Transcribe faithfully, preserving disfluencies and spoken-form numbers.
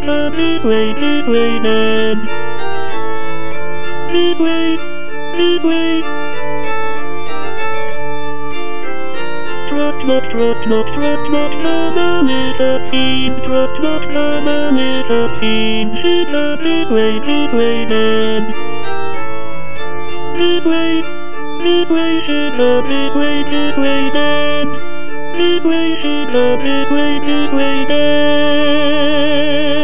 up this way, this way then. This way, this way. Trust not, trust not, trust not the malicious fiend. Trust not the malicious fiend. Shoot up this way, this way then. This way, this way, shoot up this way, this way then. This way, shoot up this way, this way then.